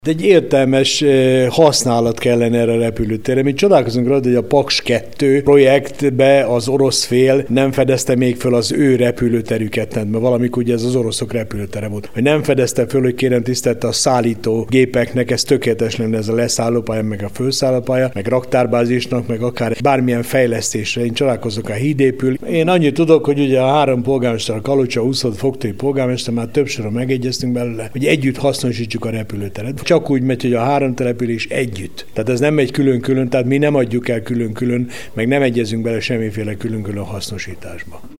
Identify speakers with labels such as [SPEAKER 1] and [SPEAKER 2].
[SPEAKER 1] Egy értelmes használat kellene erre a repülőtérre. Mi csodálkozunk rá, hogy a Paks 2 projektbe az orosz fél nem fedezte még föl az ő repülőterüket, mert valamikor ugye ez az oroszok repülőtere volt. Hogy nem fedezte föl, hogy kérem tisztelte a szállító gépeknek, ez tökéletes lenne, ez a leszállópálya, meg a fölszállópálya, meg raktárbázisnak, meg akár bármilyen fejlesztésre. Én csodálkozok, a híd épül. Én annyit tudok, hogy ugye a 3 polgármester, a Kalocsa, 20 Fogtői polgármester, már többször megegyeztünk belőle, hogy együtt hasznosítsuk a repülőteret. Csak úgy megy, hogy a 3 település együtt. Tehát ez nem megy külön-külön, tehát mi nem adjuk el külön-külön, meg nem egyezünk bele semmiféle külön-külön hasznosításba.